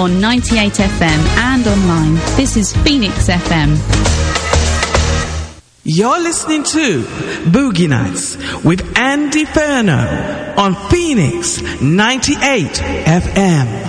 on 98 FM and online. This is Phoenix FM. You're listening to Boogie Nights with Andy Ferno on Phoenix 98 FM.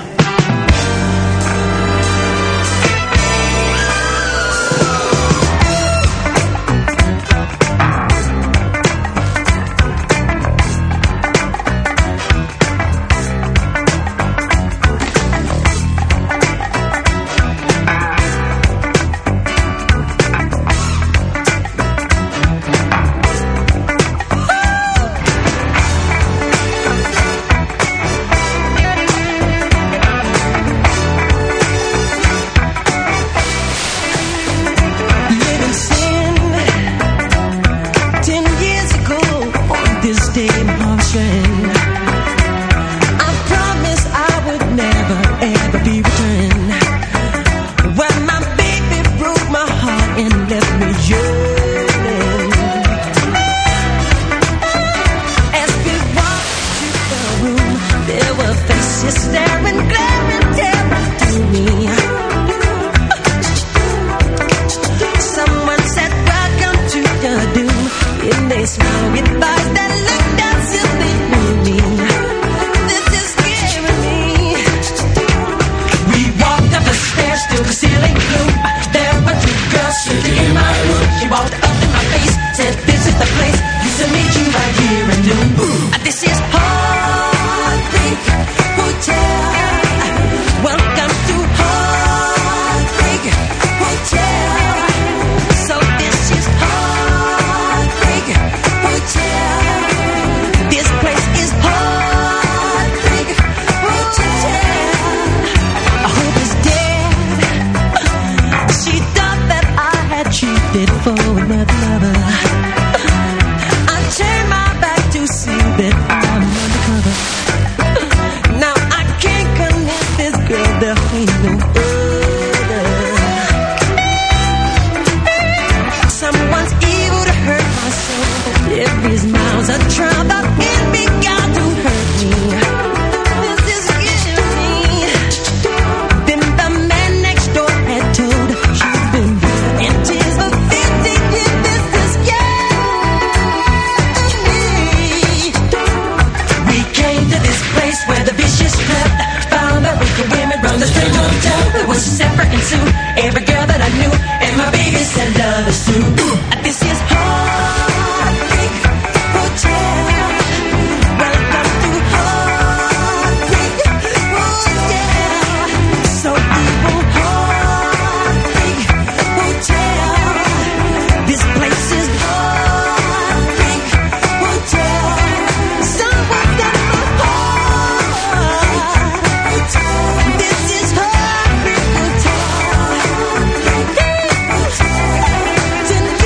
Tonight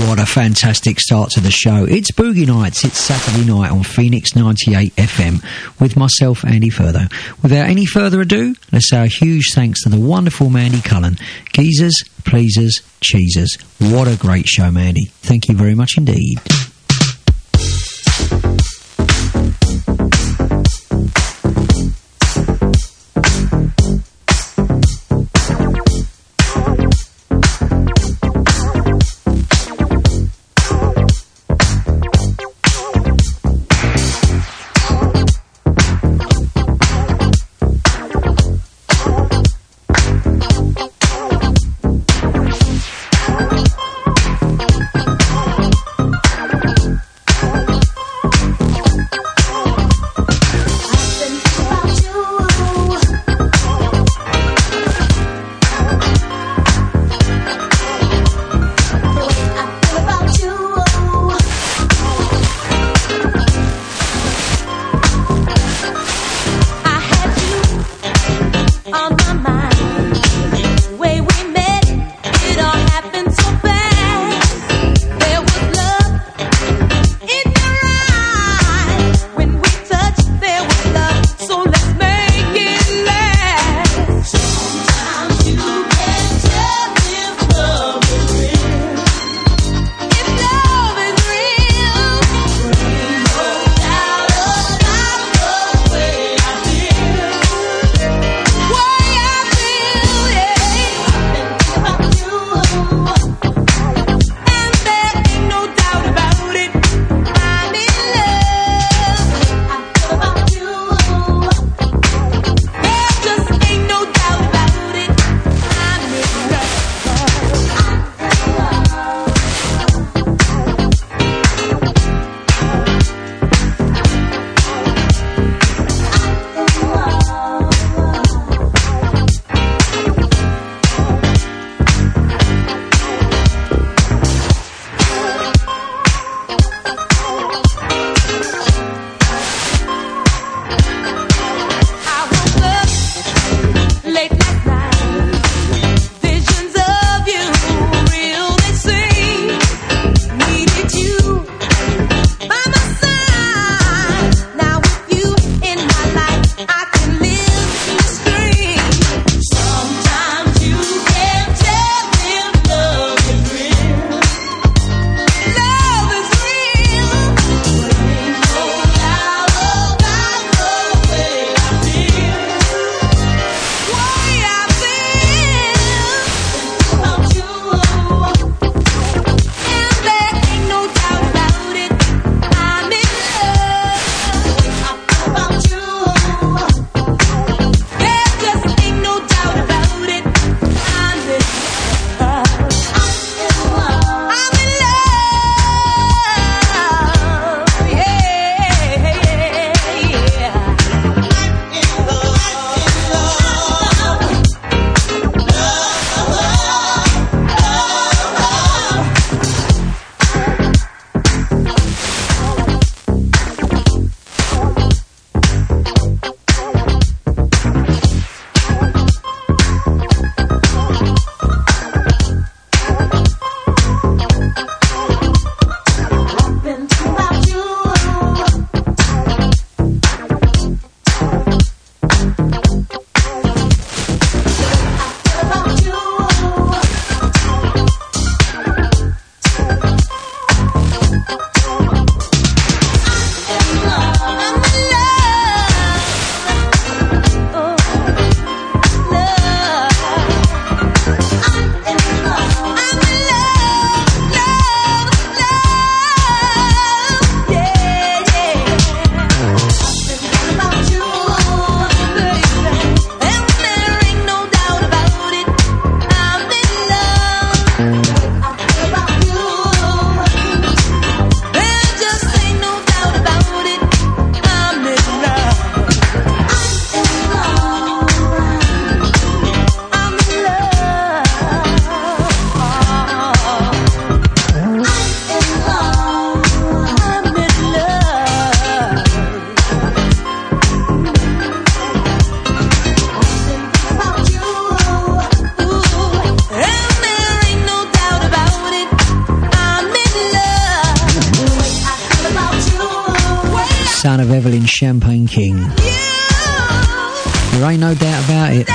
what a fantastic start to the show. It's Boogie Nights. It's Saturday night on Phoenix 98 FM with myself, Andy Furtho. Without any further ado, let's say a huge thanks to the wonderful Mandy Cullen. Geezers, pleasers, cheesers. What a great show, Mandy. Thank you very much indeed. Evelyn Champagne King. There ain't no doubt about it.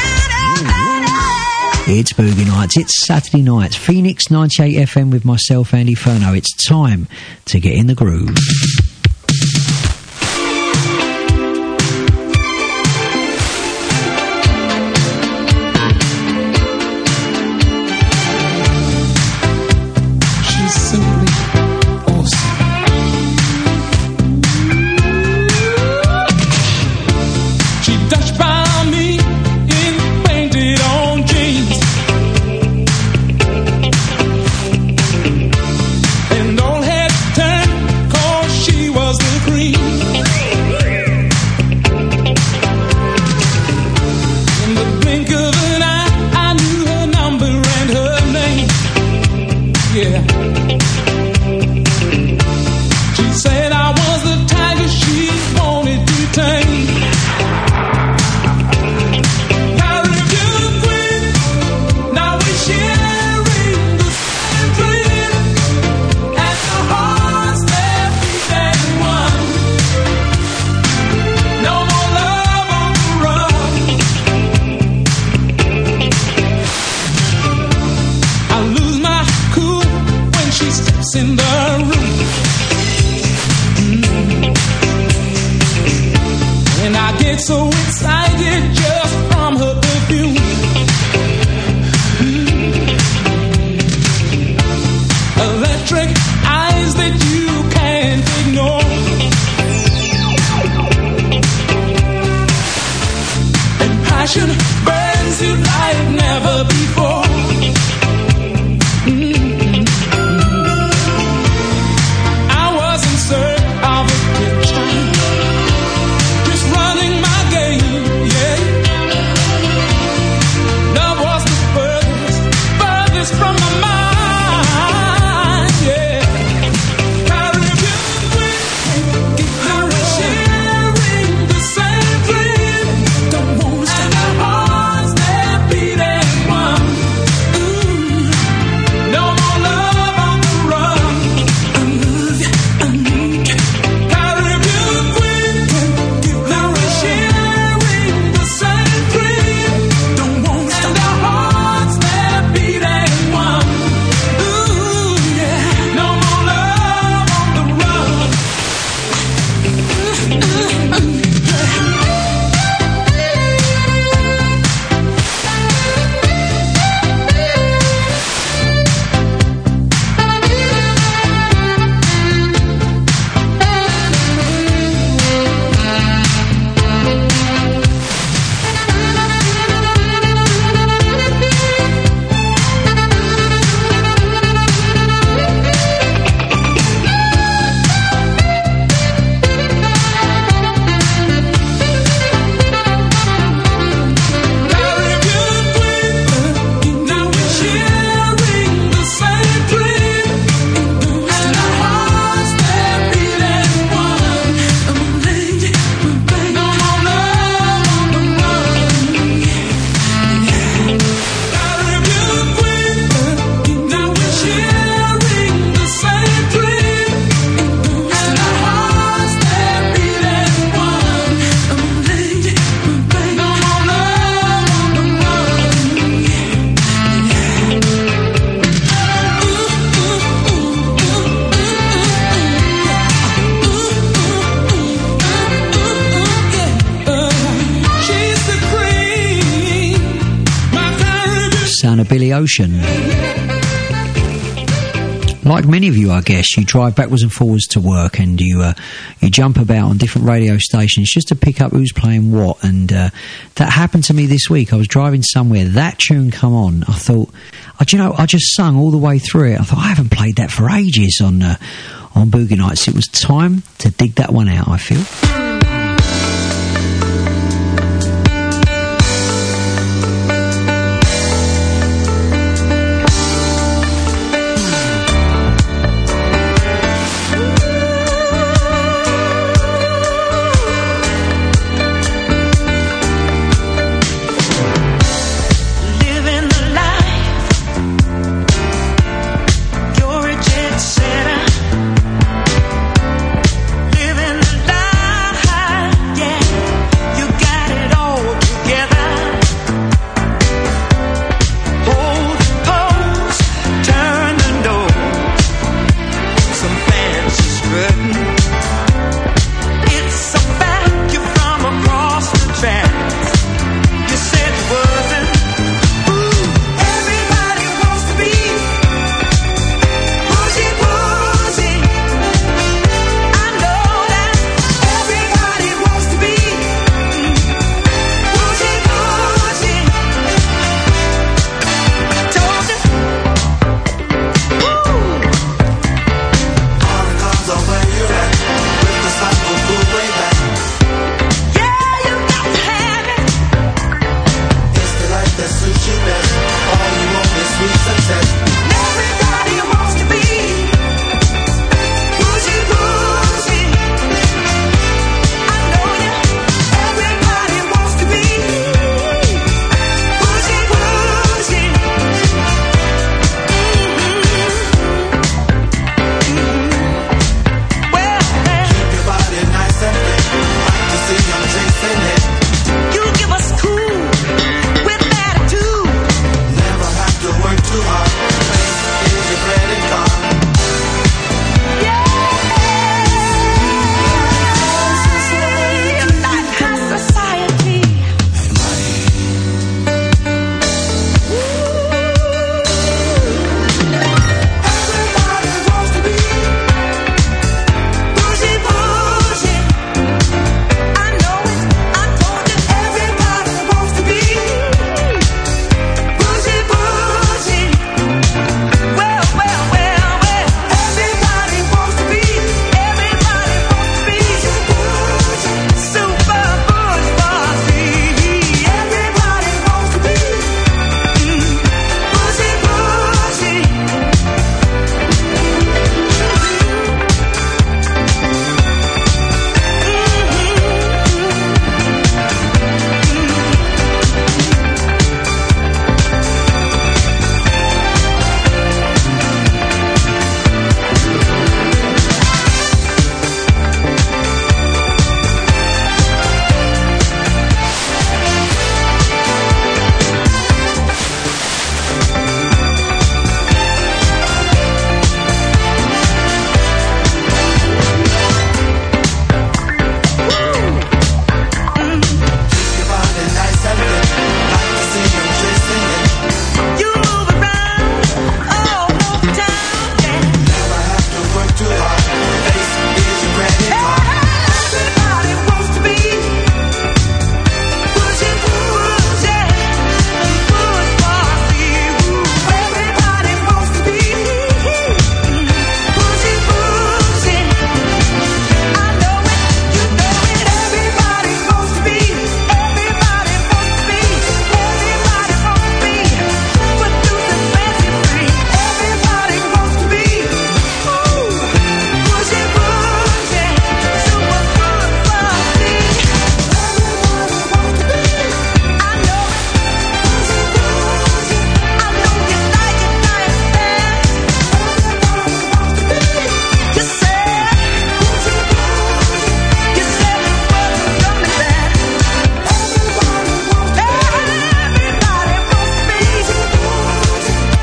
It's Boogie Nights. It's Saturday nights. Phoenix 98 FM with myself, Andy Furno. It's time to get in the groove. Billy Ocean. Like many of you, I guess, you drive backwards and forwards to work and you jump about on different radio stations just to pick up who's playing what. And that happened to me this week. I was driving somewhere, that tune come on. I thought, I just sung all the way through it. I thought, I haven't played that for ages on Boogie Nights. It was time to dig that one out, I feel. Living the life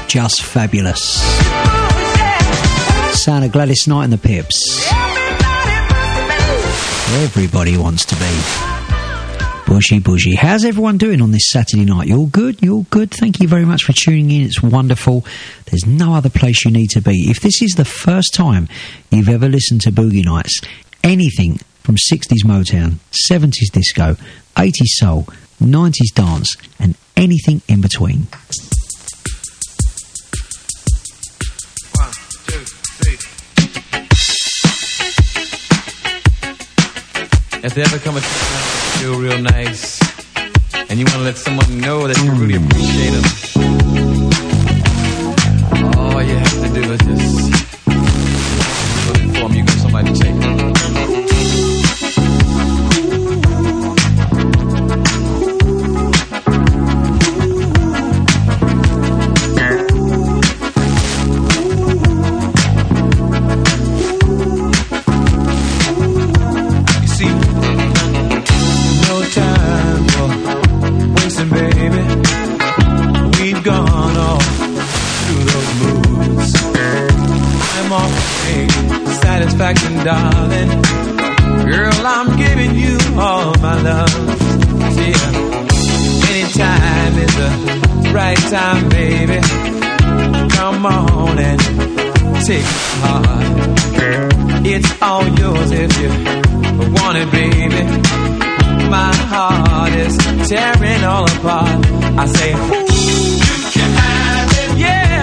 just fabulous. Sound of Gladys Knight and the Pips. Everybody wants to be. Bushy, bushy. How's everyone doing on this Saturday night? You all good? You all good? Thank you very much for tuning in. It's wonderful. There's no other place you need to be. If this is the first time you've ever listened to Boogie Nights, anything from 60s Motown, 70s disco, 80s soul, 90s dance, and anything in between. 1, 2, 3. If there ever come a time you feel real nice and you want to let someone know that you really appreciate them, all you have to do is just look for them. You got somebody to take it. Darling, girl, I'm giving you all my love. Yeah, anytime is the right time, baby. Come on and take my heart. It's all yours if you want it, baby. My heart is tearing all apart. I say, you can have it, yeah.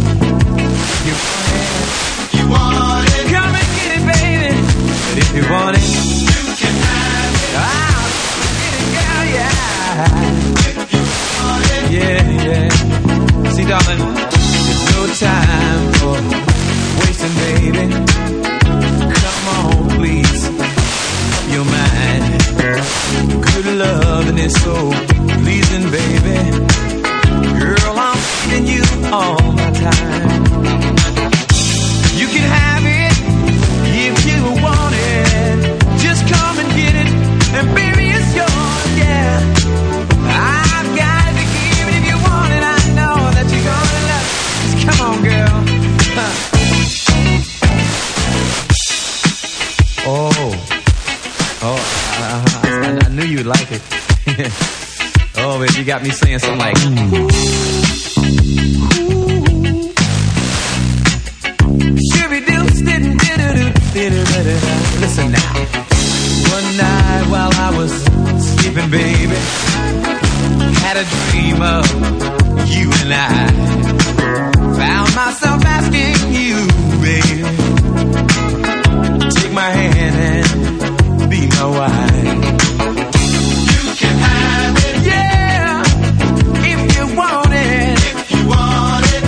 You want it. Come and get it, baby. But if you want it, you can have it. I'll get it, girl, yeah. If you want it, yeah, yeah. See, darling, there's no time for wasting, baby. Come on, please, your mind. Good loving is so pleasing, baby. Girl, I'm giving you all my time. You can have it if you want it. Just come and get it, and baby, it's yours, yeah. I've got to give it if you want it. I know that you're gonna love it. Just come on, girl. I knew you'd like it. Oh, baby, you got me saying something like, listen now. One night while I was sleeping, baby, had a dream of you and I. Found myself asking you, baby, take my hand and be my wife. You can have it, yeah, if you want it. If you want it,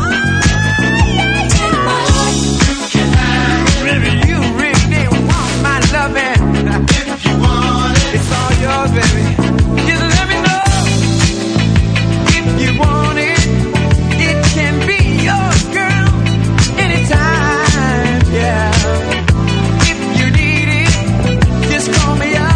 you can have it. Baby, you really want my loving. If you want it, it's all yours, baby. Just let me know. If you want it, it can be yours, girl, anytime, yeah. If you need it, just call me up.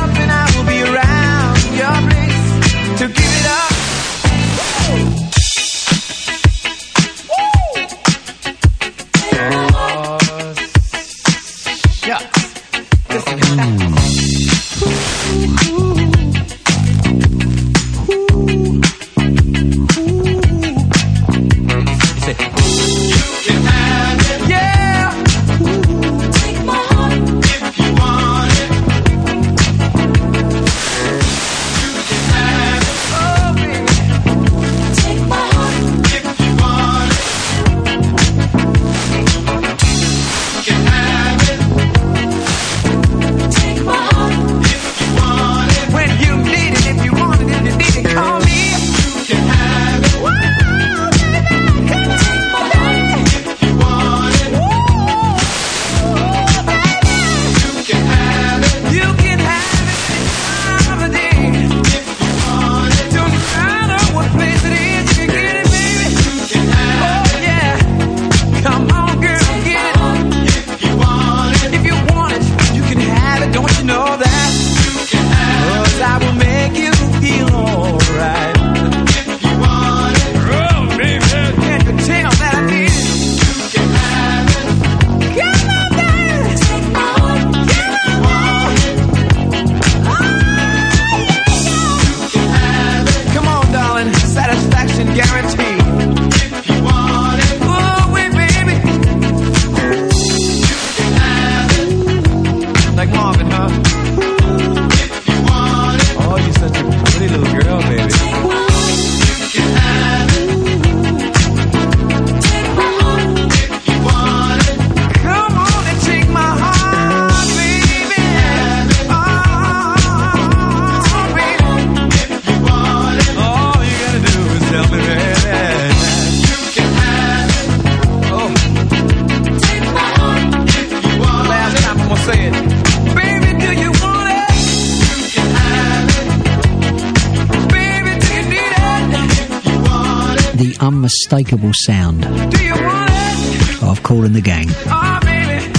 unmistakable sound Do you want it? of Kool and the Gang. Oh, baby.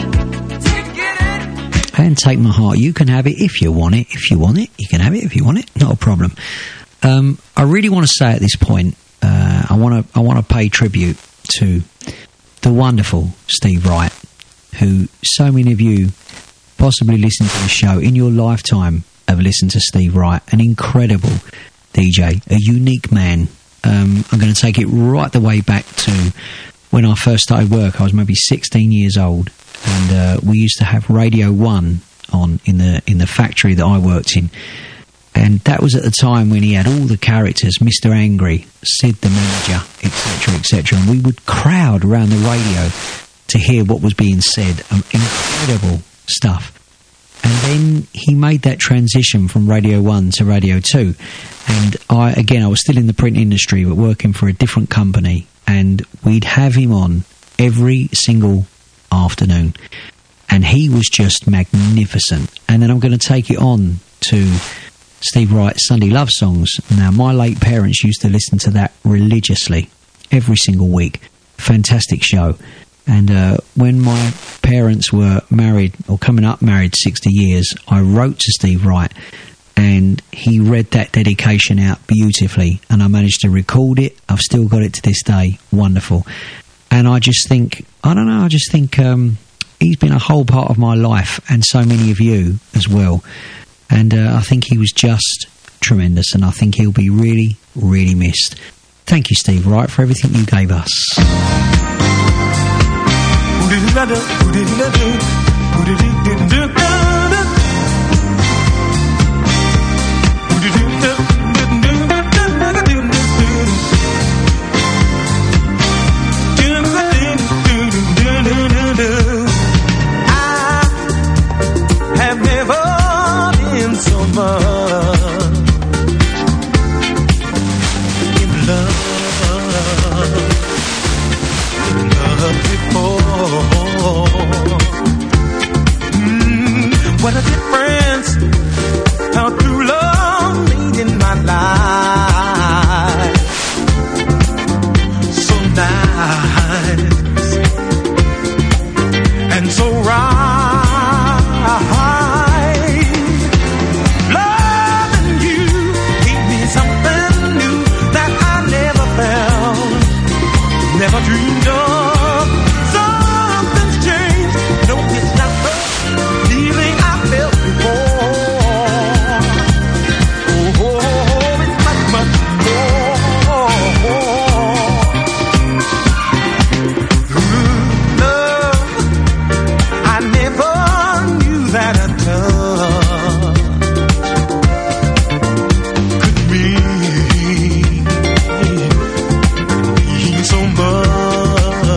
Get it? And Take My Heart. You can have it if you want it. If you want it, you can have it if you want it. Not a problem. I really want to say at this point, I want to pay tribute to the wonderful Steve Wright, who so many of you possibly listen to the show in your lifetime have listened to Steve Wright, an incredible DJ, a unique man. I'm going to take it right the way back to when I first started work. I was maybe 16 years old, and we used to have Radio 1 on in the factory that I worked in. And that was at the time when he had all the characters, Mr. Angry, Sid the Manager, etc., etc. And we would crowd around the radio to hear what was being said. Incredible stuff. And then he made that transition from Radio 1 to Radio 2. And I was still in the print industry, but working for a different company. And we'd have him on every single afternoon. And he was just magnificent. And then I'm going to take it on to Steve Wright's Sunday Love Songs. Now, my late parents used to listen to that religiously every single week. Fantastic show. And when my parents were married, or coming up married 60 years, I wrote to Steve Wright, and he read that dedication out beautifully, and I managed to record it. I've still got it to this day. Wonderful. And I just think, he's been a whole part of my life, and so many of you as well. And I think he was just tremendous, and I think he'll be really, really missed. Thank you, Steve Wright, for everything you gave us. What a difference how true love made in my life. So nice and so right. Loving you gave me something new that I never felt, never dreamed of. Something's changed. No, it's not the feeling I felt before. Oh, it's much, much more. Love, I never knew that a touch could mean so much.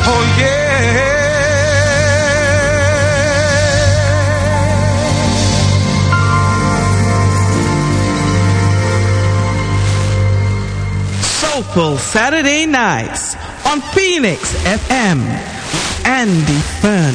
Oh yeah. Soulful Saturday nights on Phoenix FM. Andy Fern.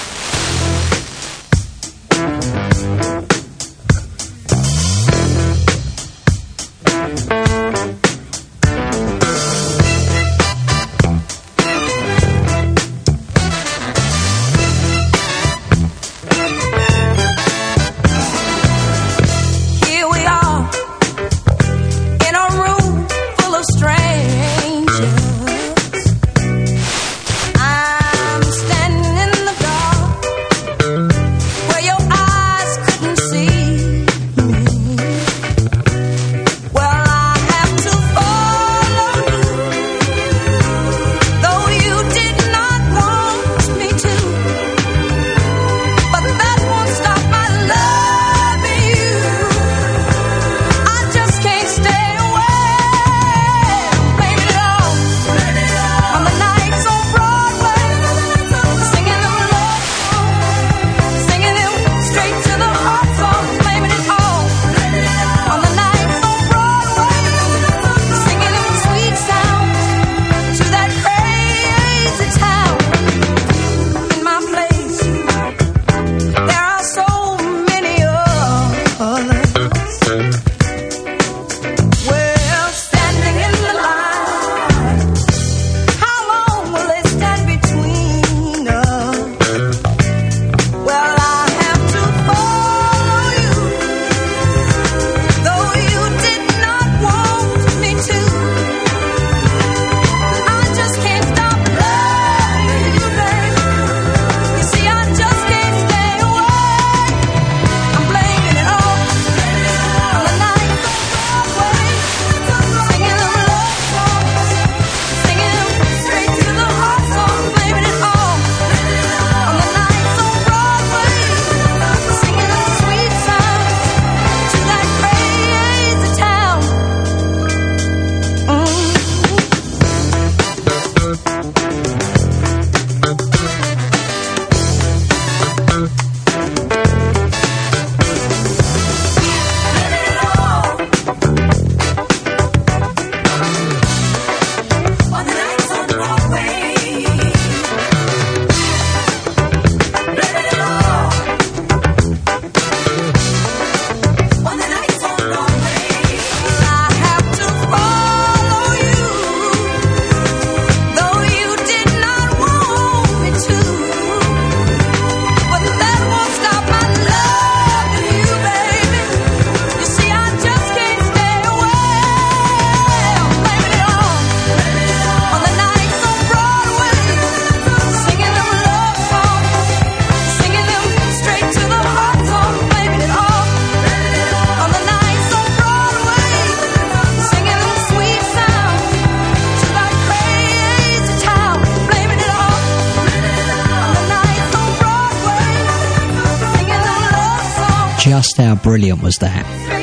Just how brilliant was that?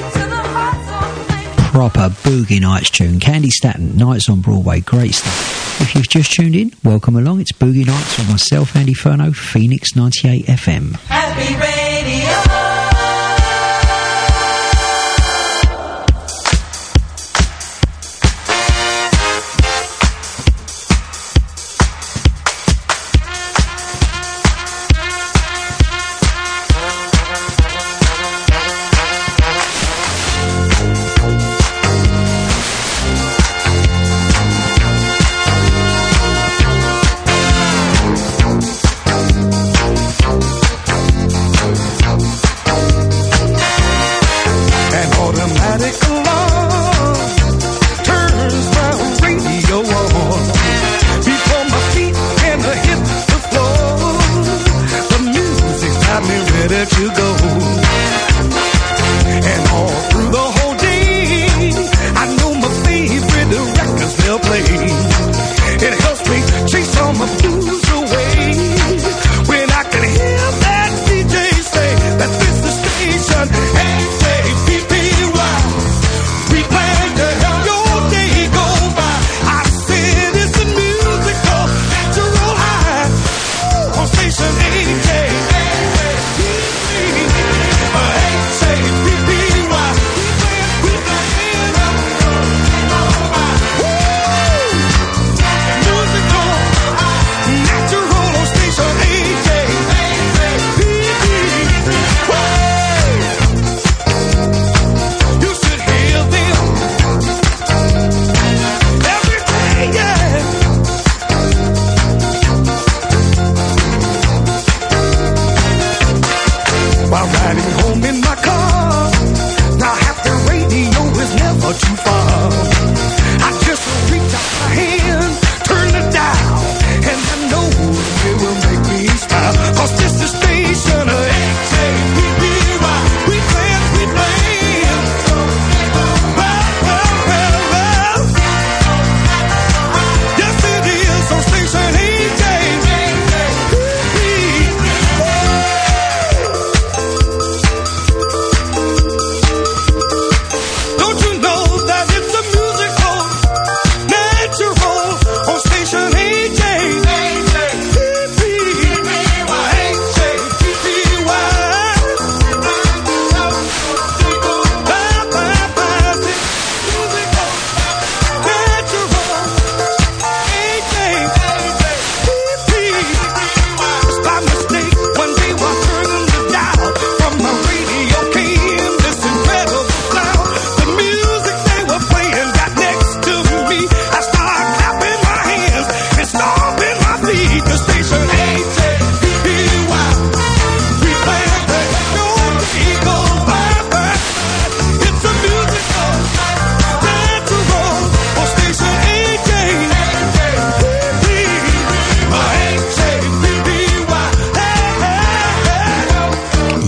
Proper Boogie Nights tune. Candy Staton, Nights on Broadway, great stuff. If you've just tuned in, welcome along. It's Boogie Nights with myself, Andy Furno, Phoenix 98 FM. Happy Radio.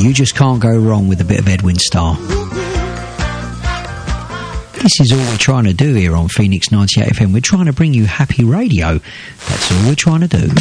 You just can't go wrong with a bit of Edwin Starr. This is all we're trying to do here on Phoenix 98 FM. We're trying to bring you happy radio. That's all we're trying to do.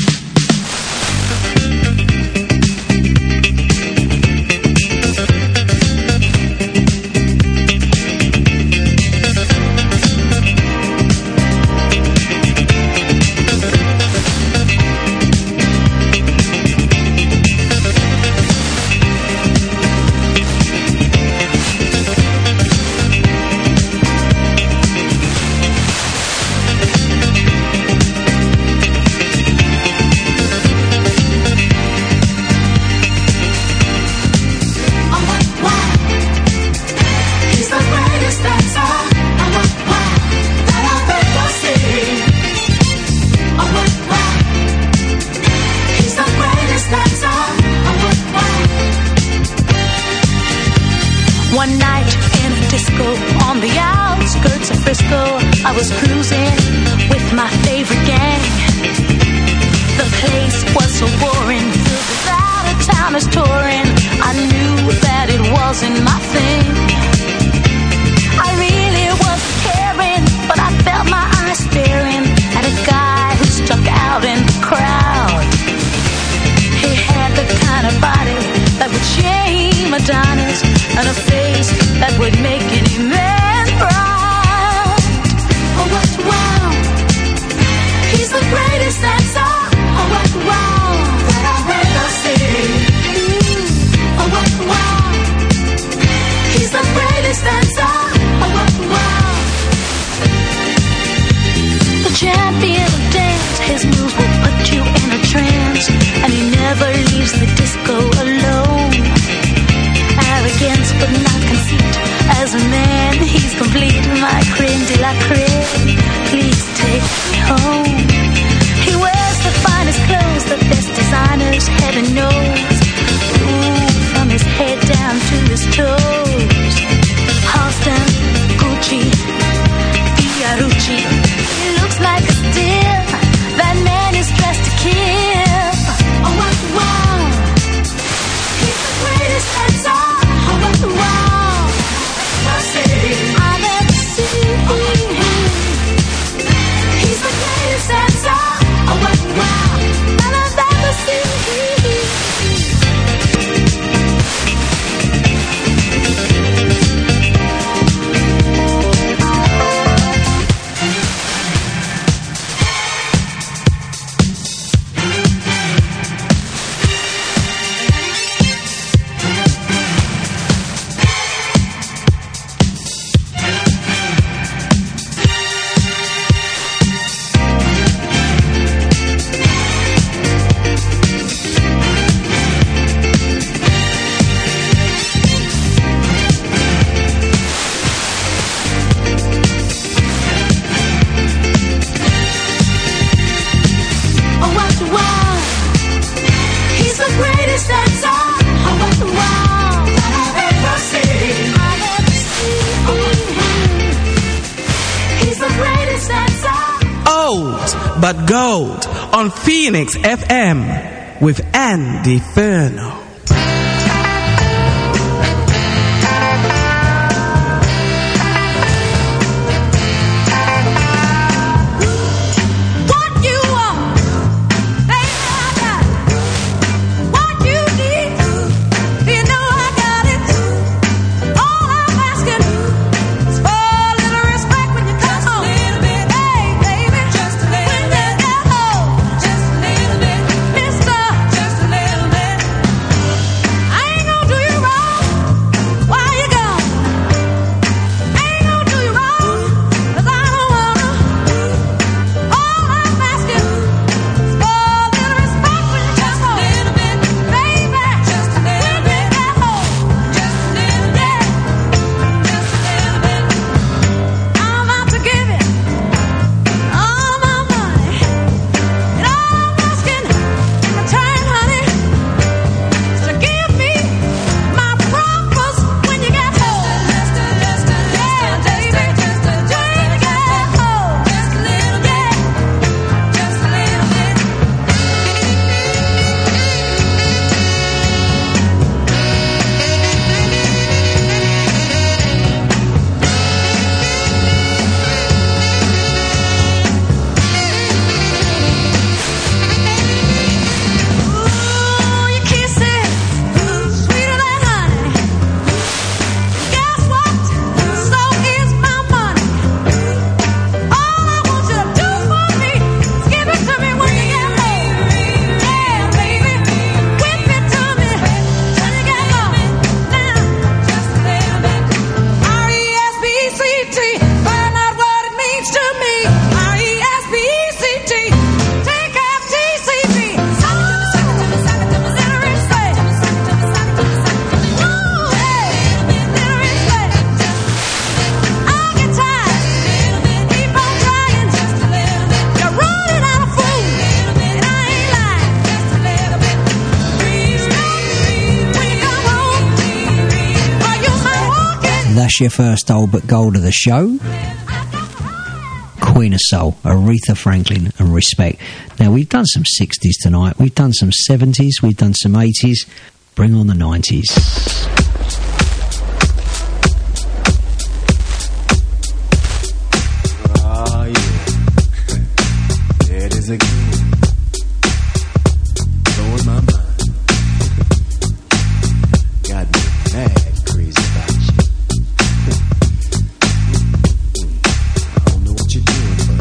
But Gold on Phoenix FM with Andy Furno. That's your first old but gold of the show. Queen of Soul, Aretha Franklin, and Respect. Now, we've done some 60s tonight, we've done some 70s, we've done some 80s. Bring on the 90s. Oh, yeah. There it is again. Blowing my mind. Got me mad crazy about you. I don't know what you're doing, but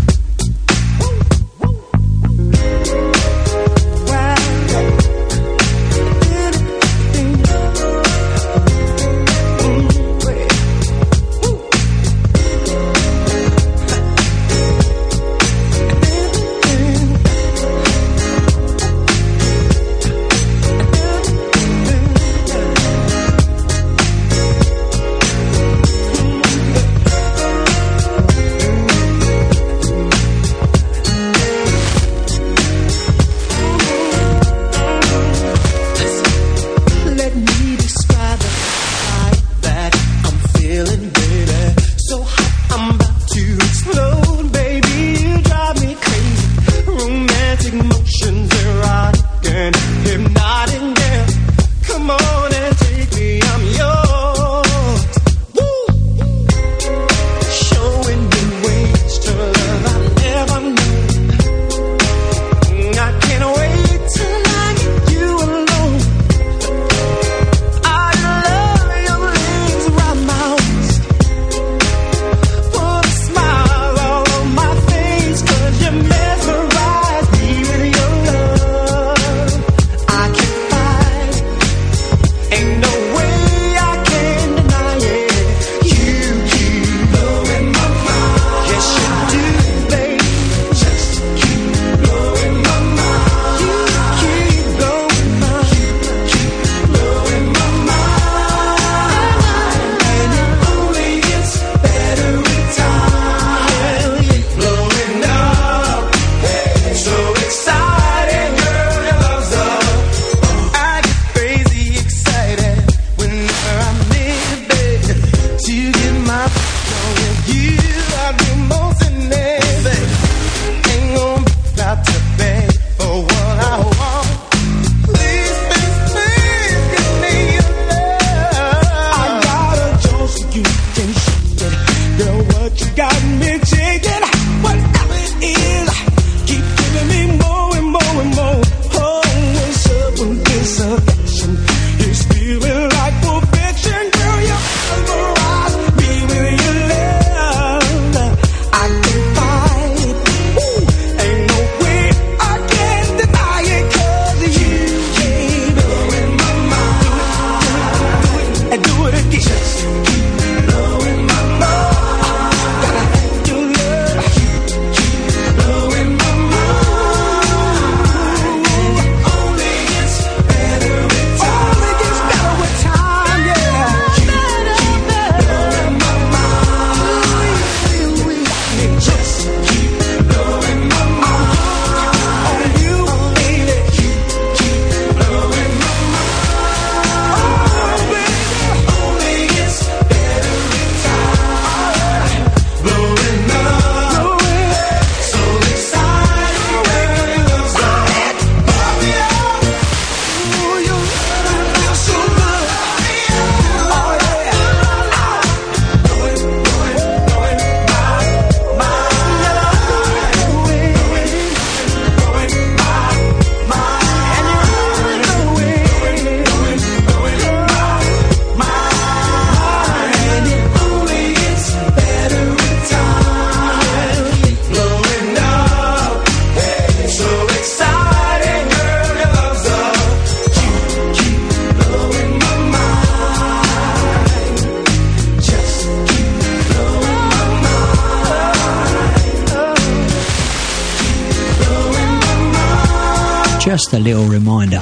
Just a little reminder of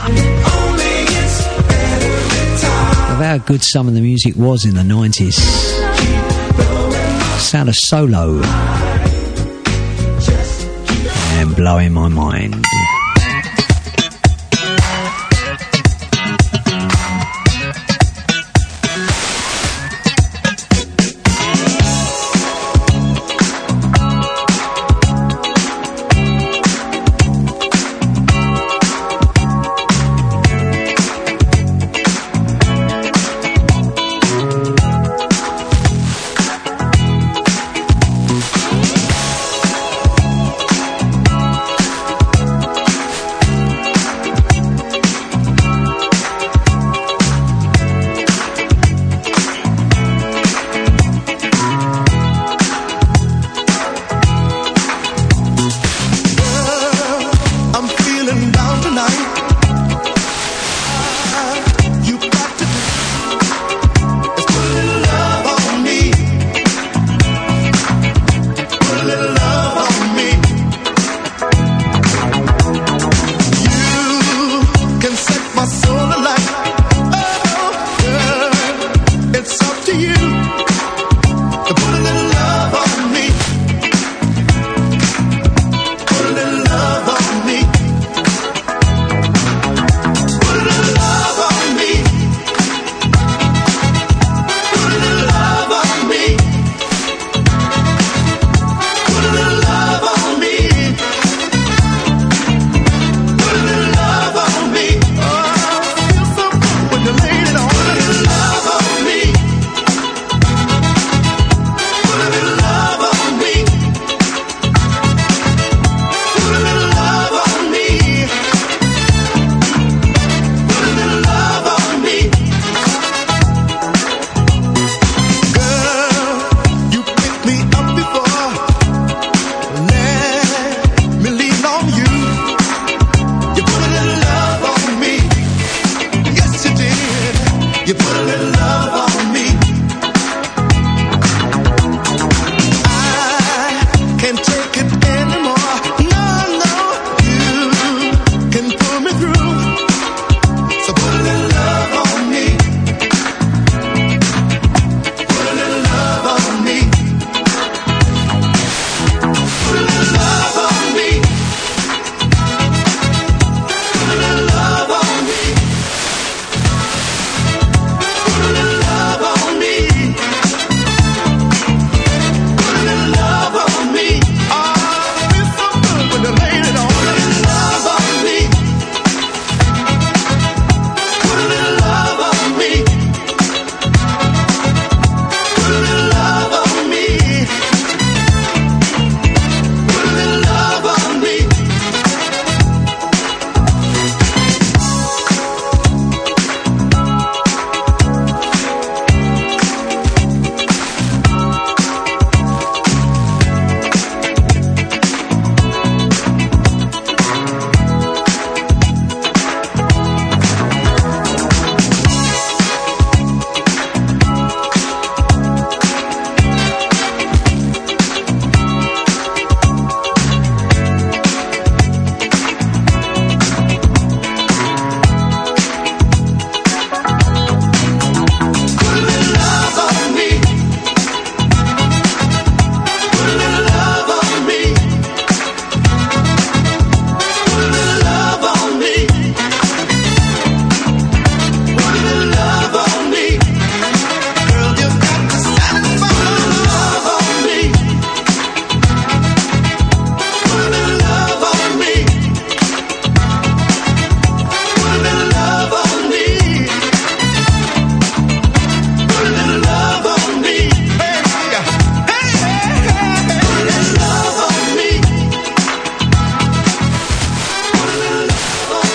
how good some of the music was in the 90s. Sound of Solo and Blowing My Mind.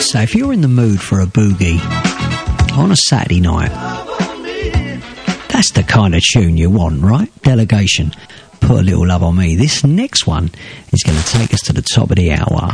say, if you're in the mood for a boogie on a Saturday night, that's the kind of tune you want, right? Delegation, Put a Little Love on Me. This next one is going to take us to the top of the hour.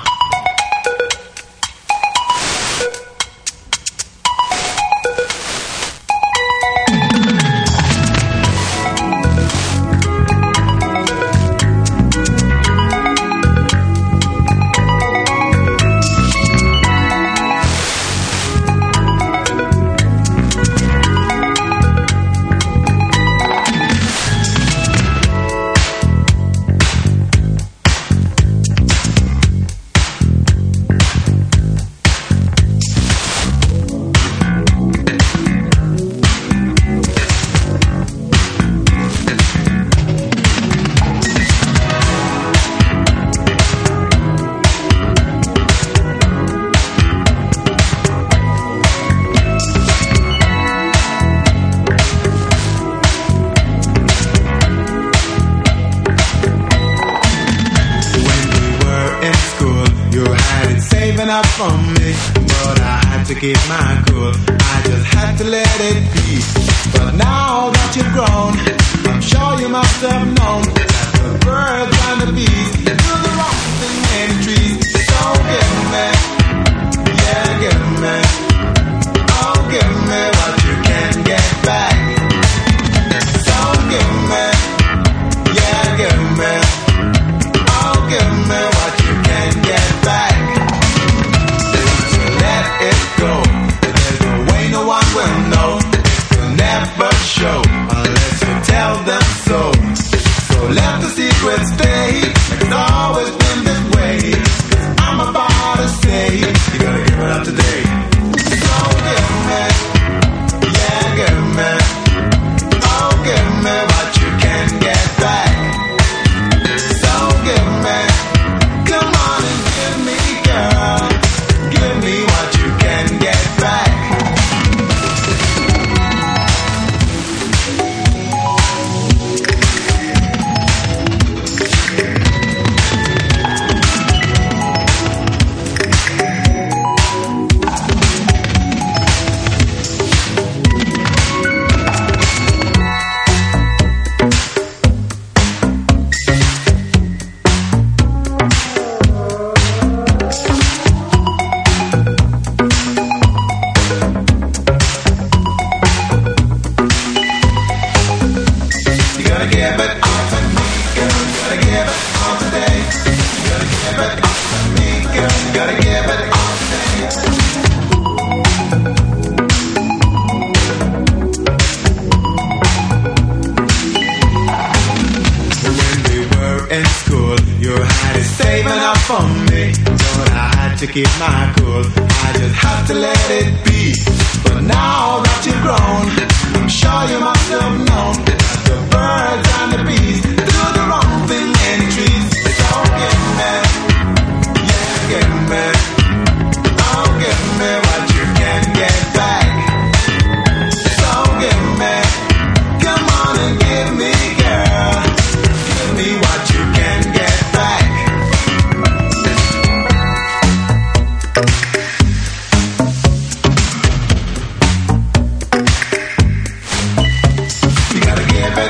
Keep my cool, I just had to let it be. But now that you've grown, I'm sure you must have known that the birds and the bees do the wrong thing in the trees. So give me, yeah, give me, oh, give me what you can get back. So give me, yeah, give me, oh, give me what you can get back. Let it go. There's no way no one will know. It will never show unless you tell them so. So let the secret stay. It's always been this way. 'Cause I'm about to say you gotta give it up today. So give me, yeah, give me, oh, give me what you can get back. So give me, come on and give me, girl. Give me what you can get back. Keep my cool, I just have to let it be. But now that you've grown, I'm sure you must have known that the birds and the bees do the wrong thing in the trees. So give me, yeah, give me, oh, give me what you can get back. So give me, come on and give me, girl, give me what you can get back. Give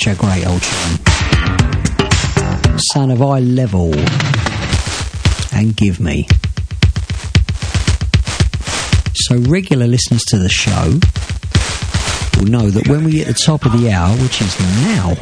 such a great old tune. Son of I Level and Give Me. So regular listeners to the show will know that when we hit the top of the hour, which is now,